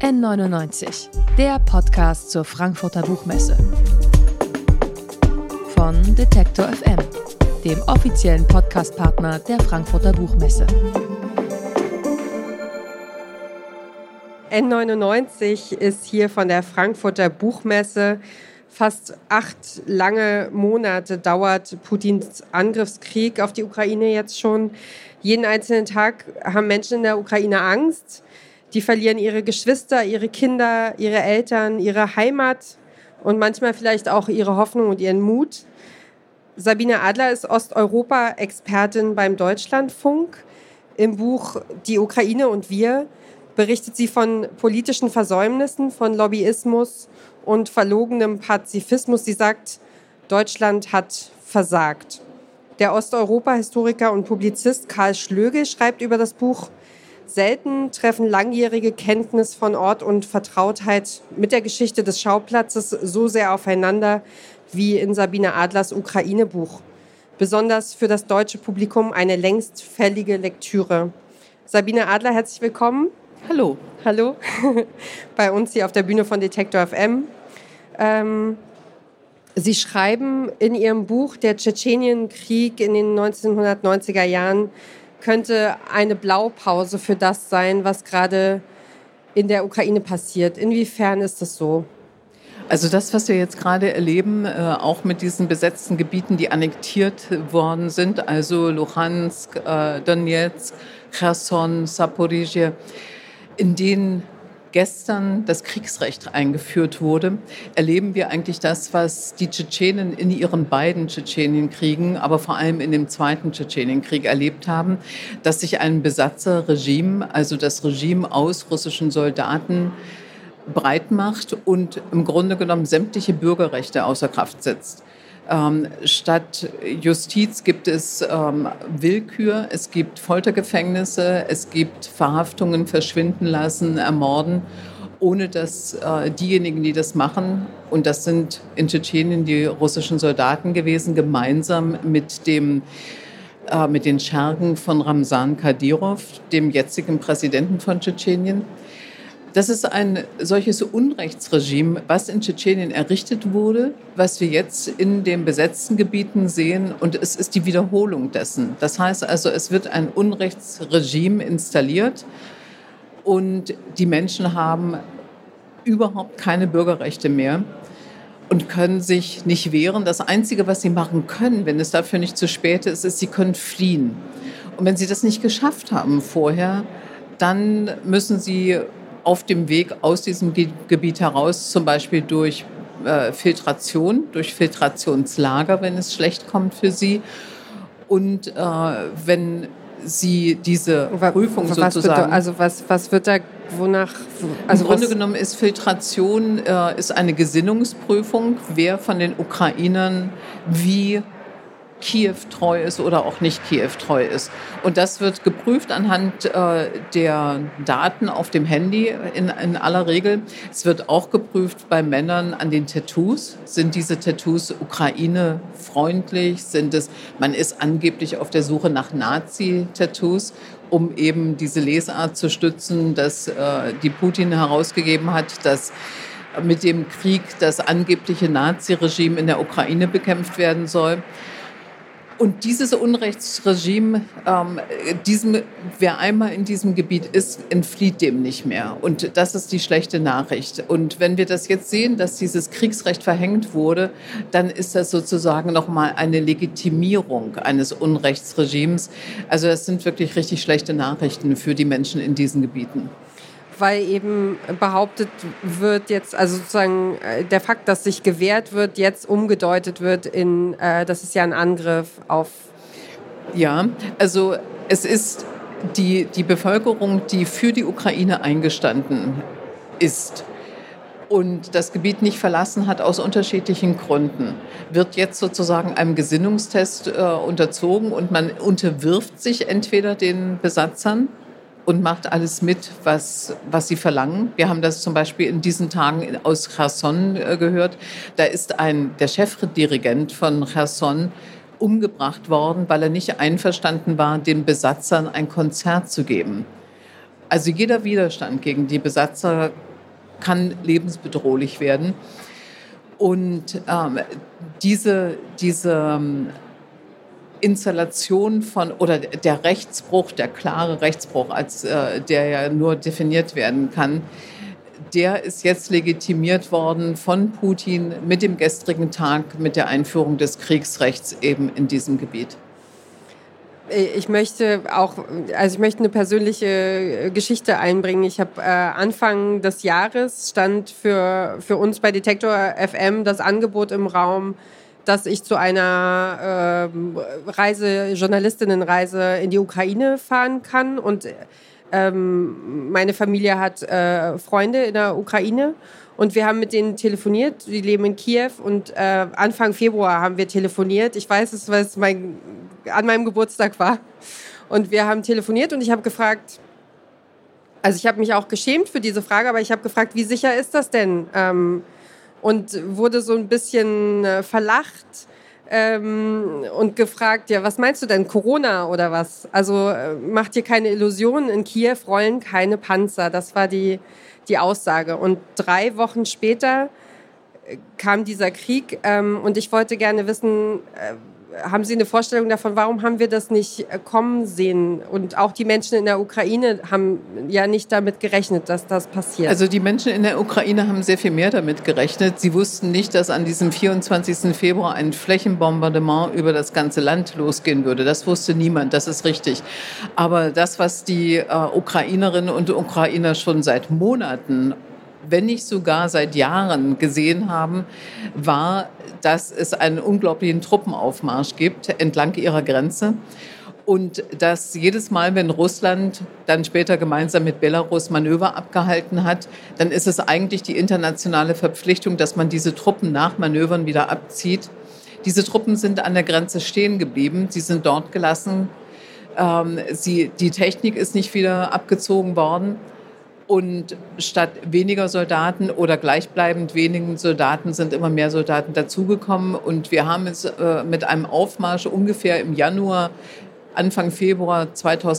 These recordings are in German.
N99, der Podcast zur Frankfurter Buchmesse. Von Detektor FM, dem offiziellen Podcastpartner der Frankfurter Buchmesse. N99 ist hier von der Frankfurter Buchmesse. Fast 8 lange Monate dauert Putins Angriffskrieg auf die Ukraine jetzt schon. Jeden einzelnen Tag haben Menschen in der Ukraine Angst. Die verlieren ihre Geschwister, ihre Kinder, ihre Eltern, ihre Heimat und manchmal vielleicht auch ihre Hoffnung und ihren Mut. Sabine Adler ist Osteuropa-Expertin beim Deutschlandfunk. Im Buch Die Ukraine und wir berichtet sie von politischen Versäumnissen, von Lobbyismus und verlogenem Pazifismus. Sie sagt, Deutschland hat versagt. Der Osteuropa-Historiker und Publizist Karl Schlögel schreibt über das Buch: Selten treffen langjährige Kenntnis von Ort und Vertrautheit mit der Geschichte des Schauplatzes so sehr aufeinander wie in Sabine Adlers Ukraine-Buch. Besonders für das deutsche Publikum eine längst fällige Lektüre. Sabine Adler, herzlich willkommen. Hallo. Hallo. Bei uns hier auf der Bühne von Detektor FM. Sie schreiben in Ihrem Buch, der Tschetschenienkrieg in den 1990er Jahren könnte eine Blaupause für das sein, was gerade in der Ukraine passiert. Inwiefern ist das so? Also das, was wir jetzt gerade erleben, auch mit diesen besetzten Gebieten, die annektiert worden sind, also Luhansk, Donetsk, Cherson, Saporizhzhia, in denen gestern das Kriegsrecht eingeführt wurde, erleben wir eigentlich das, was die Tschetschenen in ihren beiden Tschetschenienkriegen, aber vor allem in dem zweiten Tschetschenienkrieg erlebt haben, dass sich ein Besatzerregime, also das Regime aus russischen Soldaten, breit macht und im Grunde genommen sämtliche Bürgerrechte außer Kraft setzt. Statt Justiz gibt es Willkür, es gibt Foltergefängnisse, es gibt Verhaftungen, verschwinden lassen, ermorden, ohne dass diejenigen, die das machen, und das sind in Tschetschenien die russischen Soldaten gewesen, gemeinsam mit den Schergen von Ramzan Kadyrov, dem jetzigen Präsidenten von Tschetschenien. Das ist ein solches Unrechtsregime, was in Tschetschenien errichtet wurde, was wir jetzt in den besetzten Gebieten sehen. Und es ist die Wiederholung dessen. Das heißt also, es wird ein Unrechtsregime installiert und die Menschen haben überhaupt keine Bürgerrechte mehr und können sich nicht wehren. Das Einzige, was sie machen können, wenn es dafür nicht zu spät ist, ist, sie können fliehen. Und wenn sie das nicht geschafft haben vorher, dann müssen sie auf dem Weg aus diesem Gebiet heraus, zum Beispiel durch Filtration, durch Filtrationslager, wenn es schlecht kommt für sie. Und wenn sie diese Prüfung sozusagen... Was wird da, wonach... Also im Grunde genommen ist Filtration ist eine Gesinnungsprüfung, wer von den Ukrainern wie Kiew treu ist oder auch nicht Kiew treu ist. Und das wird geprüft anhand der Daten auf dem Handy in aller Regel. Es wird auch geprüft bei Männern an den Tattoos. Sind diese Tattoos Ukraine-freundlich? Man ist angeblich auf der Suche nach Nazi-Tattoos, um eben diese Lesart zu stützen, dass die Putin herausgegeben hat, dass mit dem Krieg das angebliche Nazi-Regime in der Ukraine bekämpft werden soll. Und dieses Unrechtsregime, wer einmal in diesem Gebiet ist, entflieht dem nicht mehr. Und das ist die schlechte Nachricht. Und wenn wir das jetzt sehen, dass dieses Kriegsrecht verhängt wurde, dann ist das sozusagen nochmal eine Legitimierung eines Unrechtsregimes. Also das sind wirklich richtig schlechte Nachrichten für die Menschen in diesen Gebieten. Weil eben behauptet wird jetzt, also sozusagen der Fakt, dass sich gewehrt wird, jetzt umgedeutet wird in, das ist ja ein Angriff auf... Ja, also es ist die Bevölkerung, die für die Ukraine eingestanden ist und das Gebiet nicht verlassen hat aus unterschiedlichen Gründen, wird jetzt sozusagen einem Gesinnungstest unterzogen und man unterwirft sich entweder den Besatzern und macht alles mit, was sie verlangen. Wir haben das zum Beispiel in diesen Tagen aus Cherson gehört. Da ist der Chefdirigent von Cherson umgebracht worden, weil er nicht einverstanden war, den Besatzern ein Konzert zu geben. Also jeder Widerstand gegen die Besatzer kann lebensbedrohlich werden. Und diese Installation oder der Rechtsbruch, der klare Rechtsbruch, als der ja nur definiert werden kann, der ist jetzt legitimiert worden von Putin mit dem gestrigen Tag, mit der Einführung des Kriegsrechts eben in diesem Gebiet. Ich möchte eine persönliche Geschichte einbringen. Ich habe Anfang des Jahres stand für uns bei Detektor FM das Angebot im Raum, dass ich zu einer Journalistinnenreise in die Ukraine fahren kann. Und meine Familie hat Freunde in der Ukraine. Und wir haben mit denen telefoniert. Die leben in Kiew. Und Anfang Februar haben wir telefoniert. Ich weiß es, weil es an meinem Geburtstag war. Und wir haben telefoniert und ich habe gefragt, also ich habe mich auch geschämt für diese Frage, aber ich habe gefragt, wie sicher ist das denn? Und wurde so ein bisschen verlacht und gefragt, ja, was meinst du denn, Corona oder was? Also mach dir keine Illusionen, in Kiew rollen keine Panzer. Das war die Aussage. Und 3 Wochen später kam dieser Krieg und ich wollte gerne wissen, haben Sie eine Vorstellung davon, warum haben wir das nicht kommen sehen? Und auch die Menschen in der Ukraine haben ja nicht damit gerechnet, dass das passiert. Also die Menschen in der Ukraine haben sehr viel mehr damit gerechnet. Sie wussten nicht, dass an diesem 24. Februar ein Flächenbombardement über das ganze Land losgehen würde. Das wusste niemand, das ist richtig. Aber das, was die Ukrainerinnen und Ukrainer schon seit Monaten, wenn nicht sogar seit Jahren gesehen haben, war, dass es einen unglaublichen Truppenaufmarsch gibt entlang ihrer Grenze und dass jedes Mal, wenn Russland dann später gemeinsam mit Belarus Manöver abgehalten hat, dann ist es eigentlich die internationale Verpflichtung, dass man diese Truppen nach Manövern wieder abzieht. Diese Truppen sind an der Grenze stehen geblieben, sie sind dort gelassen, die Technik ist nicht wieder abgezogen worden. Und statt weniger Soldaten oder gleichbleibend wenigen Soldaten sind immer mehr Soldaten dazugekommen. Und wir haben es mit einem Aufmarsch ungefähr im Januar, Anfang Februar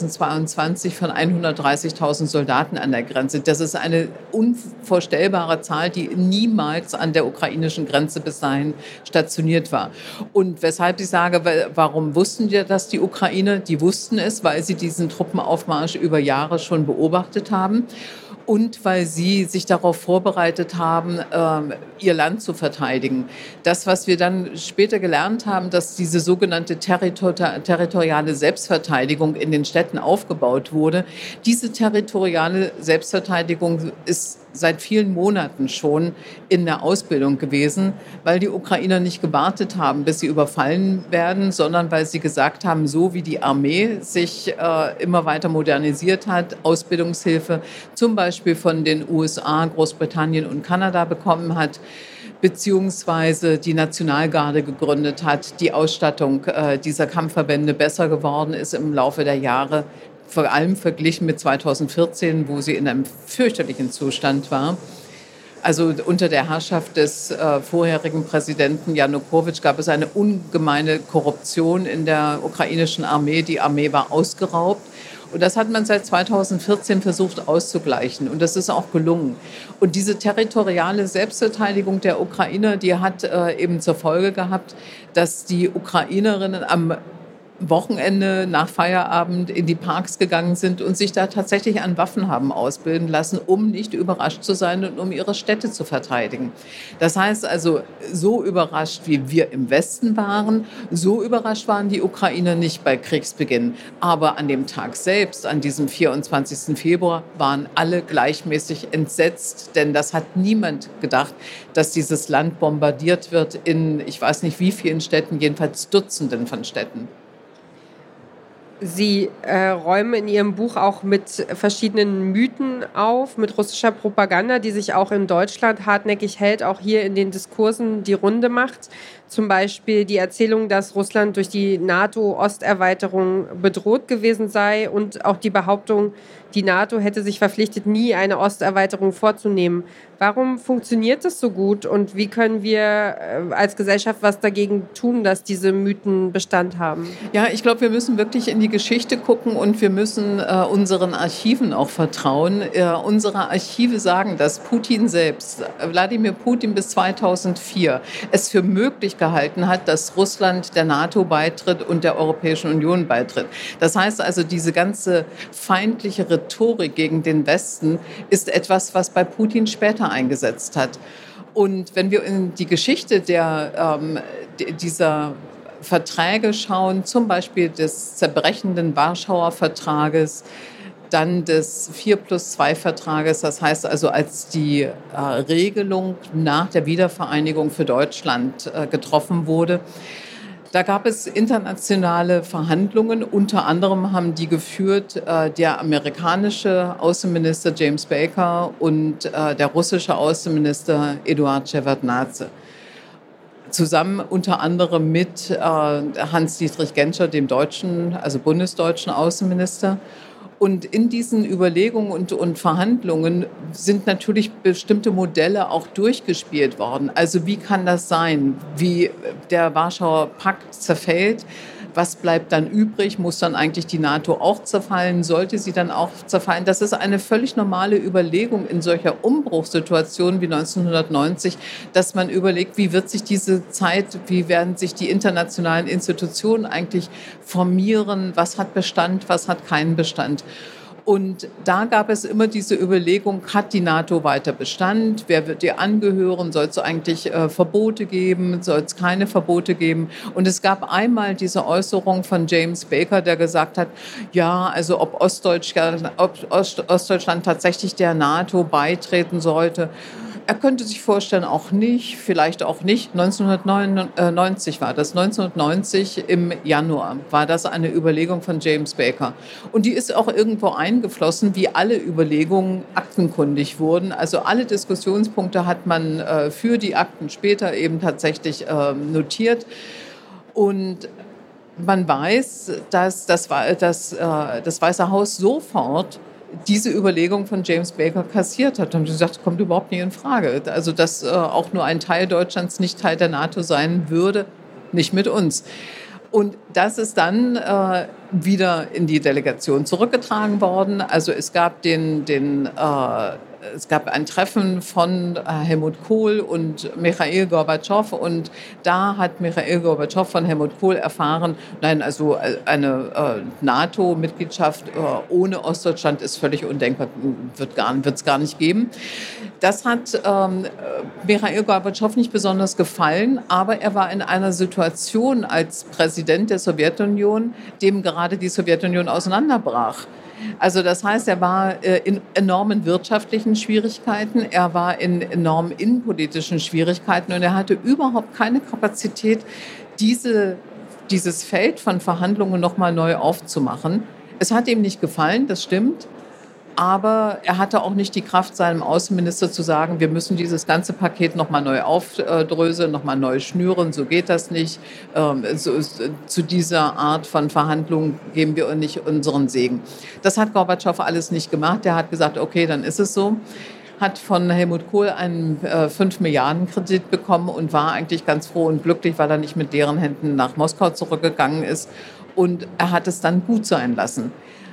2022 von 130.000 Soldaten an der Grenze. Das ist eine unvorstellbare Zahl, die niemals an der ukrainischen Grenze bis dahin stationiert war. Und weshalb ich sage, warum wussten wir das, die Ukrainer? Die wussten es, weil sie diesen Truppenaufmarsch über Jahre schon beobachtet haben. Und weil sie sich darauf vorbereitet haben, ihr Land zu verteidigen. Das, was wir dann später gelernt haben, dass diese sogenannte territoriale Selbstverteidigung in den Städten aufgebaut wurde, diese territoriale Selbstverteidigung ist seit vielen Monaten schon in der Ausbildung gewesen, weil die Ukrainer nicht gewartet haben, bis sie überfallen werden, sondern weil sie gesagt haben, so wie die Armee sich immer weiter modernisiert hat, Ausbildungshilfe zum Beispiel von den USA, Großbritannien und Kanada bekommen hat, beziehungsweise die Nationalgarde gegründet hat, die Ausstattung dieser Kampfverbände besser geworden ist im Laufe der Jahre, vor allem verglichen mit 2014, wo sie in einem fürchterlichen Zustand war. Also unter der Herrschaft des vorherigen Präsidenten Janukowitsch gab es eine ungemeine Korruption in der ukrainischen Armee. Die Armee war ausgeraubt. Und das hat man seit 2014 versucht auszugleichen. Und das ist auch gelungen. Und diese territoriale Selbstverteidigung der Ukrainer, die hat eben zur Folge gehabt, dass die Ukrainerinnen am Wochenende nach Feierabend in die Parks gegangen sind und sich da tatsächlich an Waffen haben ausbilden lassen, um nicht überrascht zu sein und um ihre Städte zu verteidigen. Das heißt also, so überrascht wie wir im Westen waren, so überrascht waren die Ukrainer nicht bei Kriegsbeginn. Aber an dem Tag selbst, an diesem 24. Februar, waren alle gleichmäßig entsetzt, denn das hat niemand gedacht, dass dieses Land bombardiert wird in, ich weiß nicht wie vielen Städten, jedenfalls Dutzenden von Städten. Sie räumen in Ihrem Buch auch mit verschiedenen Mythen auf, mit russischer Propaganda, die sich auch in Deutschland hartnäckig hält, auch hier in den Diskursen die Runde macht. Zum Beispiel die Erzählung, dass Russland durch die NATO-Osterweiterung bedroht gewesen sei und auch die Behauptung, die NATO hätte sich verpflichtet, nie eine Osterweiterung vorzunehmen. Warum funktioniert das so gut und wie können wir als Gesellschaft was dagegen tun, dass diese Mythen Bestand haben? Ja, ich glaube, wir müssen wirklich in die Geschichte gucken und wir müssen unseren Archiven auch vertrauen. Unsere Archive sagen, dass Putin selbst, Wladimir Putin bis 2004, es für möglich gehalten hat, dass Russland der NATO beitritt und der Europäischen Union beitritt. Das heißt also, diese ganze feindliche Rhetorik gegen den Westen ist etwas, was bei Putin später eingesetzt hat. Und wenn wir in die Geschichte dieser Verträge schauen, zum Beispiel des zerbrechenden Warschauer Vertrages, dann des 4+2-Vertrages, das heißt also, als die Regelung nach der Wiedervereinigung für Deutschland getroffen wurde, da gab es internationale Verhandlungen. Unter anderem haben die geführt der amerikanische Außenminister James Baker und der russische Außenminister Eduard Schewardnadse. Zusammen unter anderem mit Hans-Dietrich Genscher, dem deutschen, also bundesdeutschen Außenminister. Und in diesen Überlegungen und Verhandlungen sind natürlich bestimmte Modelle auch durchgespielt worden. Also wie kann das sein, wie der Warschauer Pakt zerfällt? Was bleibt dann übrig? Muss dann eigentlich die NATO auch zerfallen? Sollte sie dann auch zerfallen? Das ist eine völlig normale Überlegung in solcher Umbruchssituation wie 1990, dass man überlegt, wie wird sich diese Zeit, wie werden sich die internationalen Institutionen eigentlich formieren? Was hat Bestand, was hat keinen Bestand? Und da gab es immer diese Überlegung, hat die NATO weiter Bestand? Wer wird ihr angehören? Soll es eigentlich Verbote geben? Soll es keine Verbote geben? Und es gab einmal diese Äußerung von James Baker, der gesagt hat, ja, also ob Ostdeutschland tatsächlich der NATO beitreten sollte. Er könnte sich vorstellen, auch nicht, vielleicht auch nicht. 1999 war das. 1990 im Januar war das eine Überlegung von James Baker. Und die ist auch irgendwo eingeflossen, wie alle Überlegungen aktenkundig wurden. Also alle Diskussionspunkte hat man für die Akten später eben tatsächlich notiert. Und man weiß, dass das Weiße Haus sofort diese Überlegung von James Baker kassiert hat und gesagt, kommt überhaupt nicht in Frage. Also, dass auch nur ein Teil Deutschlands nicht Teil der NATO sein würde, nicht mit uns. Und das ist dann wieder in die Delegation zurückgetragen worden. Also es gab es gab ein Treffen von Helmut Kohl und Michail Gorbatschow und da hat Michail Gorbatschow von Helmut Kohl erfahren, nein, also eine NATO-Mitgliedschaft ohne Ostdeutschland ist völlig undenkbar, wird es gar nicht geben. Das hat Michail Gorbatschow nicht besonders gefallen, aber er war in einer Situation als Präsident der Sowjetunion, dem gerade die Sowjetunion auseinanderbrach. Also das heißt, er war in enormen wirtschaftlichen Schwierigkeiten, er war in enormen innenpolitischen Schwierigkeiten und er hatte überhaupt keine Kapazität, dieses Feld von Verhandlungen nochmal neu aufzumachen. Es hat ihm nicht gefallen, das stimmt. Aber er hatte auch nicht die Kraft, seinem Außenminister zu sagen, wir müssen dieses ganze Paket nochmal neu aufdröseln, nochmal neu schnüren, so geht das nicht. Zu dieser Art von Verhandlungen geben wir nicht unseren Segen. Das hat Gorbatschow alles nicht gemacht. Er hat gesagt, okay, dann ist es so. Hat von Helmut Kohl einen 5-Milliarden-Kredit bekommen und war eigentlich ganz froh und glücklich, weil er nicht mit leeren Händen nach Moskau zurückgegangen ist. Und er hat es dann gut sein lassen.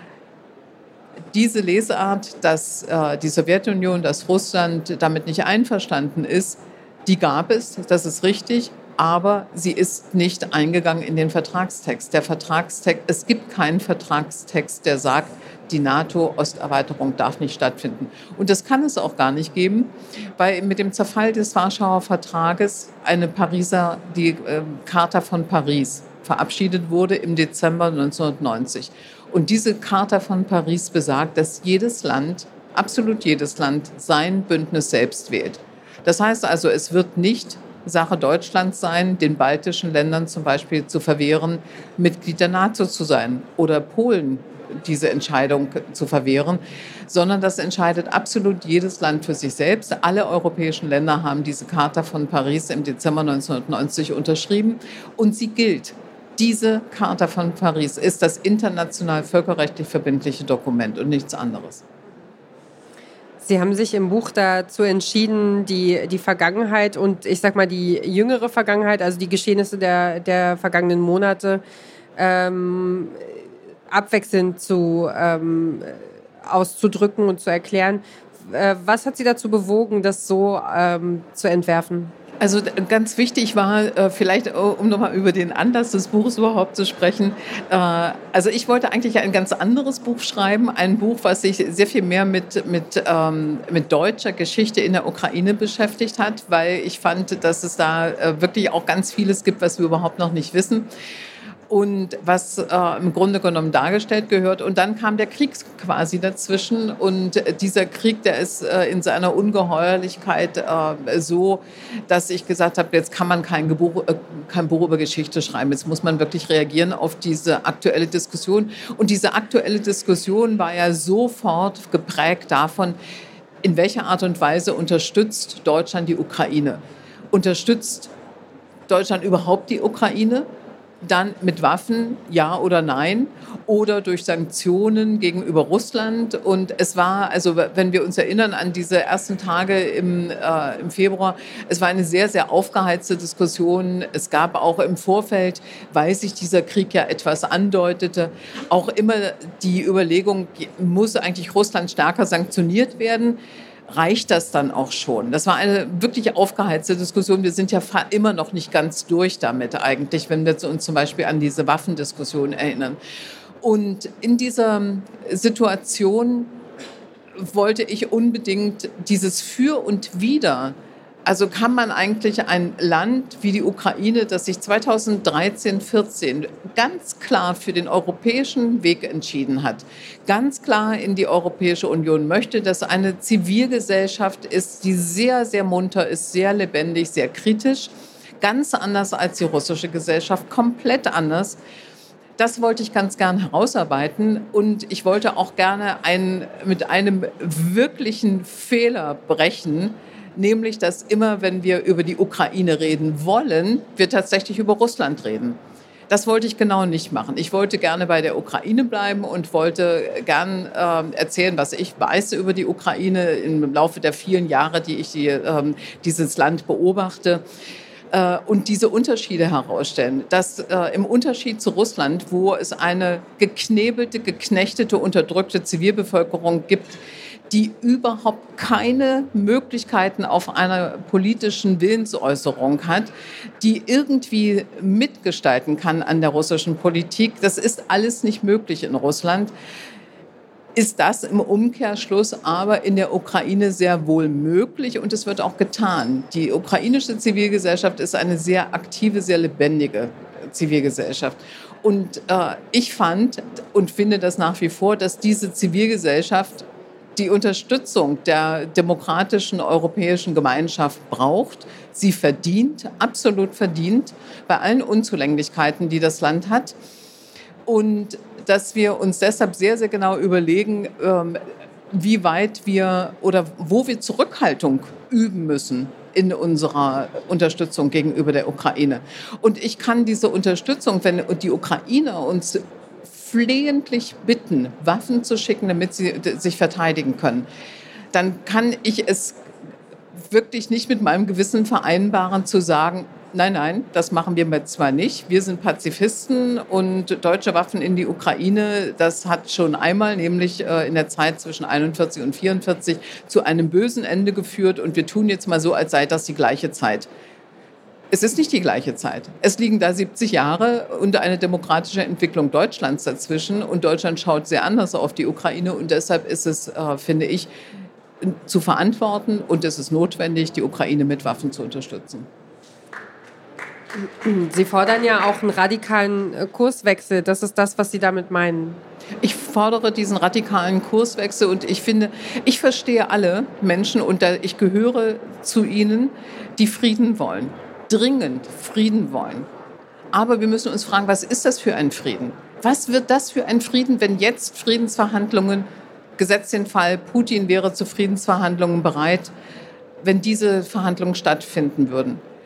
Diese Lesart, dass die Sowjetunion, dass Russland damit nicht einverstanden ist, die gab es, das ist richtig, aber sie ist nicht eingegangen in den Vertragstext. Es gibt keinen Vertragstext, der sagt, die NATO-Osterweiterung darf nicht stattfinden. Und das kann es auch gar nicht geben, weil mit dem Zerfall des Warschauer Vertrages die Charta von Paris verabschiedet wurde im Dezember 1990. Und diese Charta von Paris besagt, dass jedes Land, absolut jedes Land, sein Bündnis selbst wählt. Das heißt also, es wird nicht Sache Deutschlands sein, den baltischen Ländern zum Beispiel zu verwehren, Mitglied der NATO zu sein oder Polen diese Entscheidung zu verwehren, sondern das entscheidet absolut jedes Land für sich selbst. Alle europäischen Länder haben diese Charta von Paris im Dezember 1990 unterschrieben und sie gilt. Diese Charta von Paris ist das international völkerrechtlich verbindliche Dokument und nichts anderes. Sie haben sich im Buch dazu entschieden, die Vergangenheit und ich sag mal die jüngere Vergangenheit, also die Geschehnisse der vergangenen Monate, abwechselnd auszudrücken und zu erklären. Was hat Sie dazu bewogen, das so zu entwerfen? Also ganz wichtig war, vielleicht um nochmal über den Anlass des Buches überhaupt zu sprechen, also ich wollte eigentlich ein ganz anderes Buch schreiben, ein Buch, was sich sehr viel mehr mit deutscher Geschichte in der Ukraine beschäftigt hat, weil ich fand, dass es da wirklich auch ganz vieles gibt, was wir überhaupt noch nicht wissen. Und was im Grunde genommen dargestellt gehört. Und dann kam der Krieg quasi dazwischen. Und dieser Krieg, der ist in seiner Ungeheuerlichkeit so, dass ich gesagt habe, jetzt kann man kein Buch über Geschichte schreiben. Jetzt muss man wirklich reagieren auf diese aktuelle Diskussion. Und diese aktuelle Diskussion war ja sofort geprägt davon, in welcher Art und Weise unterstützt Deutschland die Ukraine? Unterstützt Deutschland überhaupt die Ukraine? Dann mit Waffen, ja oder nein, oder durch Sanktionen gegenüber Russland. Und es war, also wenn wir uns erinnern an diese ersten Tage im Februar, es war eine sehr, sehr aufgeheizte Diskussion. Es gab auch im Vorfeld, weil sich dieser Krieg ja etwas andeutete, auch immer die Überlegung, muss eigentlich Russland stärker sanktioniert werden? Reicht das dann auch schon? Das war eine wirklich aufgeheizte Diskussion. Wir sind ja immer noch nicht ganz durch damit eigentlich, wenn wir uns zum Beispiel an diese Waffendiskussion erinnern. Und in dieser Situation wollte ich unbedingt dieses Für und Wider. Also kann man eigentlich ein Land wie die Ukraine, das sich 2013-14 ganz klar für den europäischen Weg entschieden hat, ganz klar in die Europäische Union möchte, dass eine Zivilgesellschaft ist, die sehr, sehr munter ist, sehr lebendig, sehr kritisch, ganz anders als die russische Gesellschaft, komplett anders. Das wollte ich ganz gern herausarbeiten und ich wollte auch gerne mit einem wirklichen Fehler brechen, nämlich, dass immer, wenn wir über die Ukraine reden wollen, wir tatsächlich über Russland reden. Das wollte ich genau nicht machen. Ich wollte gerne bei der Ukraine bleiben und wollte gern erzählen, was ich weiß über die Ukraine im Laufe der vielen Jahre, die ich dieses Land beobachte. Und diese Unterschiede herausstellen. Dass im Unterschied zu Russland, wo es eine geknebelte, geknechtete, unterdrückte Zivilbevölkerung gibt, die überhaupt keine Möglichkeiten auf einer politischen Willensäußerung hat, die irgendwie mitgestalten kann an der russischen Politik. Das ist alles nicht möglich in Russland. Ist das im Umkehrschluss aber in der Ukraine sehr wohl möglich und es wird auch getan. Die ukrainische Zivilgesellschaft ist eine sehr aktive, sehr lebendige Zivilgesellschaft. Und ich fand und finde das nach wie vor, dass diese Zivilgesellschaft die Unterstützung der demokratischen europäischen Gemeinschaft braucht. Sie verdient, absolut verdient, bei allen Unzulänglichkeiten, die das Land hat. Und dass wir uns deshalb sehr, sehr genau überlegen, wie weit wir oder wo wir Zurückhaltung üben müssen in unserer Unterstützung gegenüber der Ukraine. Und ich kann diese Unterstützung, wenn die Ukrainer uns flehentlich bitten, Waffen zu schicken, damit sie sich verteidigen können, dann kann ich es wirklich nicht mit meinem Gewissen vereinbaren, zu sagen, nein, das machen wir zwar nicht. Wir sind Pazifisten und deutsche Waffen in die Ukraine, das hat schon einmal, nämlich in der Zeit zwischen 41 und 44, zu einem bösen Ende geführt und wir tun jetzt mal so, als sei das die gleiche Zeit. Es ist nicht die gleiche Zeit. Es liegen da 70 Jahre und eine demokratische Entwicklung Deutschlands dazwischen und Deutschland schaut sehr anders auf die Ukraine und deshalb ist es, finde ich, zu verantworten und es ist notwendig, die Ukraine mit Waffen zu unterstützen. Sie fordern ja auch einen radikalen Kurswechsel. Das ist das, was Sie damit meinen. Ich fordere diesen radikalen Kurswechsel und ich finde, ich verstehe alle Menschen und ich gehöre zu ihnen, die Frieden wollen, dringend Frieden wollen. Aber wir müssen uns fragen, was ist das für ein Frieden? Was wird das für ein Frieden, wenn jetzt Friedensverhandlungen, gesetzt den Fall, Putin wäre zu Friedensverhandlungen bereit, wenn diese Verhandlungen stattfinden würden?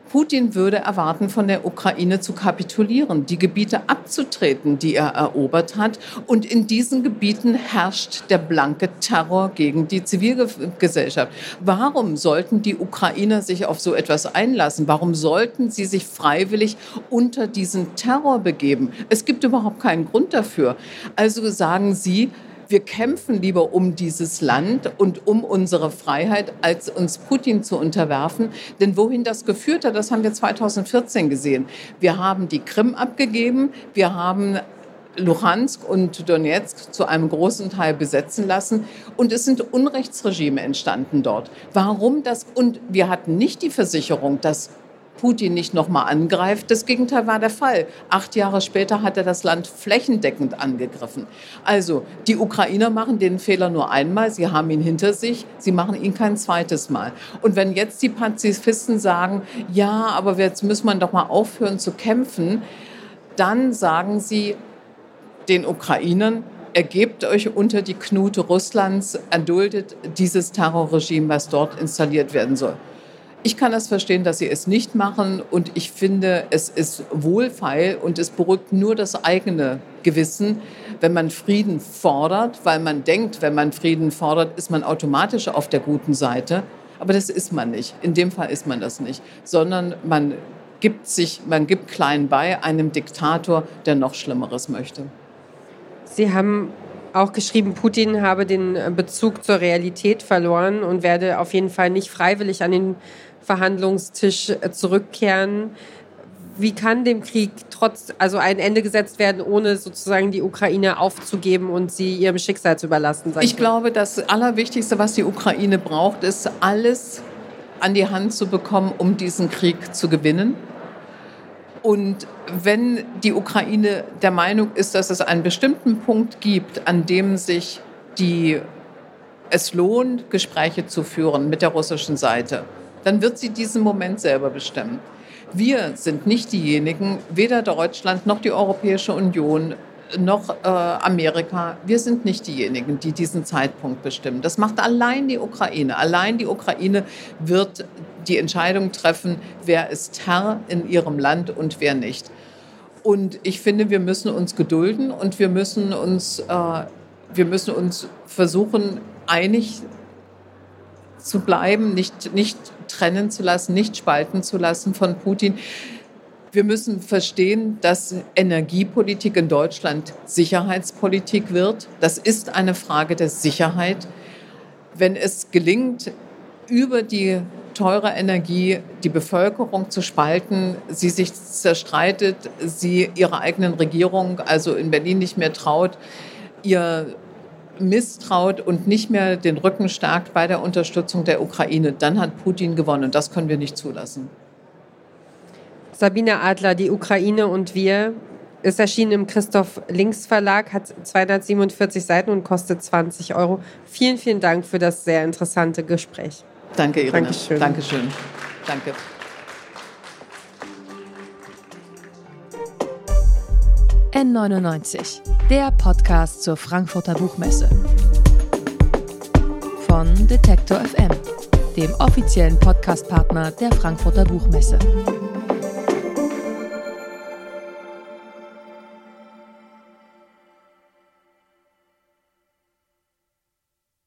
Putin würde erwarten, von der Ukraine zu kapitulieren, die Gebiete abzutreten, die er erobert hat. Und in diesen Gebieten herrscht der blanke Terror gegen die Zivilgesellschaft. Warum sollten die Ukrainer sich auf so etwas einlassen? Warum sollten sie sich freiwillig unter diesen Terror begeben? Es gibt überhaupt keinen Grund dafür. Also sagen Sie, wir kämpfen lieber um dieses Land und um unsere Freiheit, als uns Putin zu unterwerfen. Denn wohin das geführt hat, das haben wir 2014 gesehen. Wir haben die Krim abgegeben, wir haben Luhansk und Donetsk zu einem großen Teil besetzen lassen. Und es sind Unrechtsregime entstanden dort. Warum das? Und wir hatten nicht die Versicherung, dass Putin nicht nochmal angreift. Das Gegenteil war der Fall. 8 Jahre später hat er das Land flächendeckend angegriffen. Also die Ukrainer machen den Fehler nur einmal. Sie haben ihn hinter sich. Sie machen ihn kein zweites Mal. Und wenn jetzt die Pazifisten sagen, ja, aber jetzt muss man doch mal aufhören zu kämpfen, dann sagen sie den Ukrainern, ergebt euch unter die Knute Russlands, erduldet dieses Terrorregime, was dort installiert werden soll. Ich kann das verstehen, dass sie es nicht machen, und ich finde, es ist wohlfeil und es beruhigt nur das eigene Gewissen, wenn man Frieden fordert, weil man denkt, wenn man Frieden fordert, ist man automatisch auf der guten Seite. Aber das ist man nicht. In dem Fall ist man das nicht, sondern man gibt klein bei einem Diktator, der noch Schlimmeres möchte. Sie haben auch geschrieben, Putin habe den Bezug zur Realität verloren und werde auf jeden Fall nicht freiwillig an den Verhandlungstisch zurückkehren. Wie kann dem Krieg ein Ende gesetzt werden, ohne sozusagen die Ukraine aufzugeben und sie ihrem Schicksal zu überlassen? Ich glaube, das Allerwichtigste, was die Ukraine braucht, ist, alles an die Hand zu bekommen, um diesen Krieg zu gewinnen. Und wenn die Ukraine der Meinung ist, dass es einen bestimmten Punkt gibt, an dem es lohnt, Gespräche zu führen mit der russischen Seite, dann wird sie diesen Moment selber bestimmen. Wir sind nicht diejenigen, weder Deutschland noch die Europäische Union noch Amerika, wir sind nicht diejenigen, die diesen Zeitpunkt bestimmen. Das macht allein die Ukraine. Allein die Ukraine wird die Entscheidung treffen, wer ist Herr in ihrem Land und wer nicht. Und ich finde, wir müssen uns gedulden und wir müssen uns versuchen, einig zu bleiben, nicht trennen zu lassen, nicht spalten zu lassen von Putin. Wir müssen verstehen, dass Energiepolitik in Deutschland Sicherheitspolitik wird. Das ist eine Frage der Sicherheit. Wenn es gelingt, über die teure Energie die Bevölkerung zu spalten, sie sich zerstreitet, sie ihrer eigenen Regierung, also in Berlin, nicht mehr traut, ihr misstraut und nicht mehr den Rücken stärkt bei der Unterstützung der Ukraine, dann hat Putin gewonnen. Das können wir nicht zulassen. Sabine Adler, die Ukraine und wir, ist erschienen im Christoph Links Verlag, hat 247 Seiten und kostet 20 €. Vielen, vielen Dank für das sehr interessante Gespräch. Danke, Irene. Dankeschön. Dankeschön. Danke. N99, der Podcast zur Frankfurter Buchmesse. Von Detektor FM, dem offiziellen Podcastpartner der Frankfurter Buchmesse.